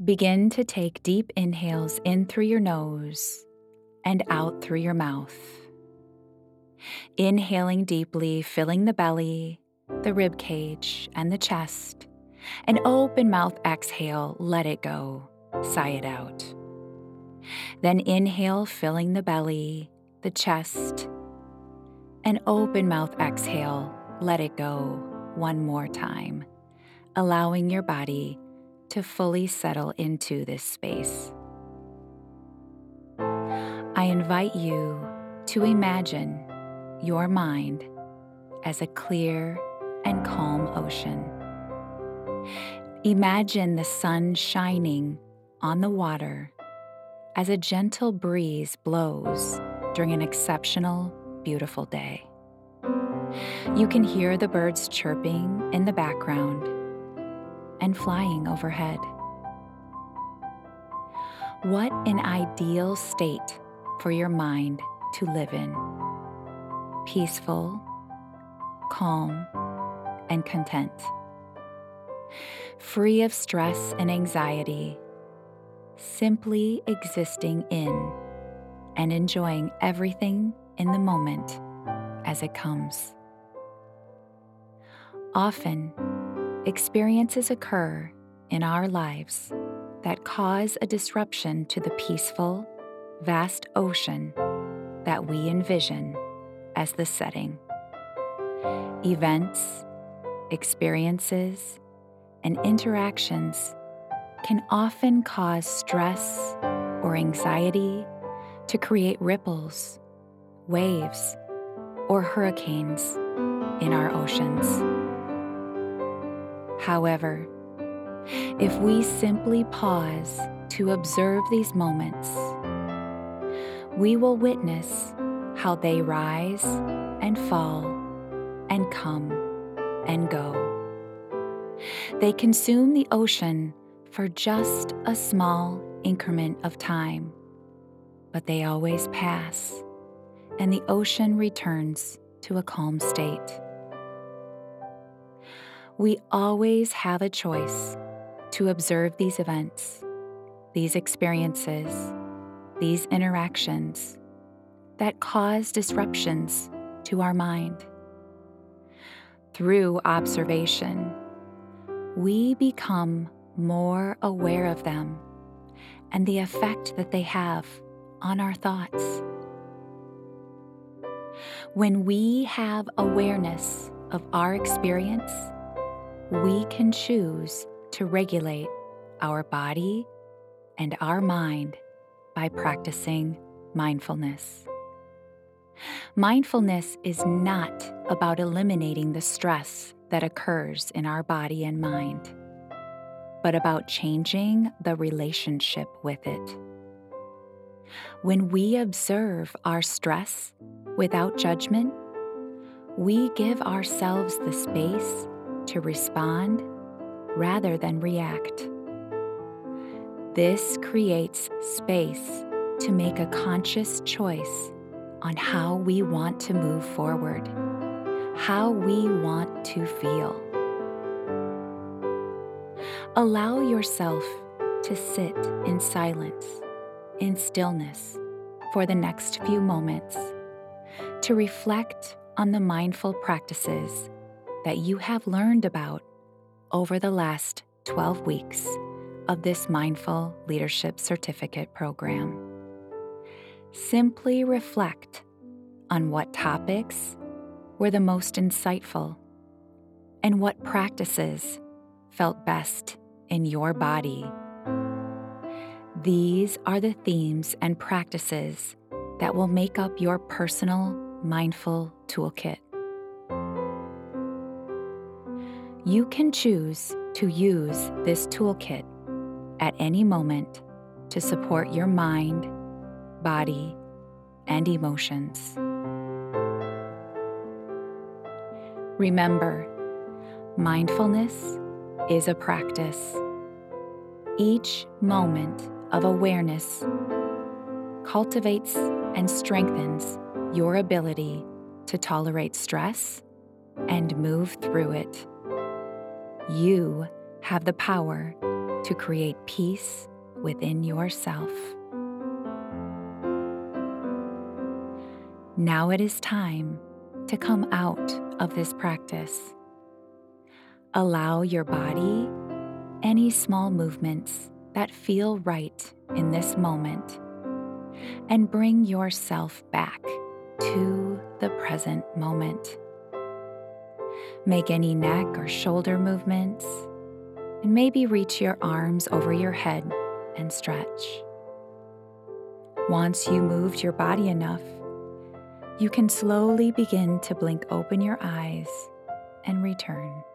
Begin to take deep inhales in through your nose and out through your mouth. Inhaling deeply, filling the belly, the rib cage, and the chest. An open mouth exhale, let it go, sigh it out. Then inhale, filling the belly, the chest. An open mouth exhale, let it go one more time, allowing your body to fully settle into this space. I invite you to imagine your mind as a clear and calm ocean. Imagine the sun shining on the water as a gentle breeze blows during an exceptional, beautiful day. You can hear the birds chirping in the background and flying overhead. What an ideal state for your mind to live in. Peaceful, calm, and content. Free of stress and anxiety, simply existing in and enjoying everything in the moment as it comes. Often, experiences occur in our lives that cause a disruption to the peaceful, vast ocean that we envision as the setting. Events, experiences, and interactions can often cause stress or anxiety to create ripples, waves, or hurricanes in our oceans. However, if we simply pause to observe these moments, we will witness how they rise and fall and come and go. They consume the ocean for just a small increment of time, but they always pass, and the ocean returns to a calm state. We always have a choice to observe these events, these experiences, these interactions that cause disruptions to our mind. Through observation, we become more aware of them and the effect that they have on our thoughts. When we have awareness of our experience, we can choose to regulate our body and our mind by practicing mindfulness. Mindfulness is not about eliminating the stress that occurs in our body and mind, but about changing the relationship with it. When we observe our stress without judgment, we give ourselves the space to respond rather than react. This creates space to make a conscious choice on how we want to move forward, how we want to feel. Allow yourself to sit in silence, in stillness, for the next few moments, to reflect on the mindful practices that you have learned about over the last 12 weeks of this Mindful Leadership Certificate program. Simply reflect on what topics were the most insightful and what practices felt best in your body. These are the themes and practices that will make up your personal mindful toolkit. You can choose to use this toolkit at any moment to support your mind, body, and emotions. Remember, mindfulness is a practice. Each moment of awareness cultivates and strengthens your ability to tolerate stress and move through it. You have the power to create peace within yourself. Now it is time to come out of this practice. Allow your body any small movements that feel right in this moment, and bring yourself back to the present moment. Make any neck or shoulder movements, and maybe reach your arms over your head and stretch. Once you moved your body enough, you can slowly begin to blink open your eyes and return.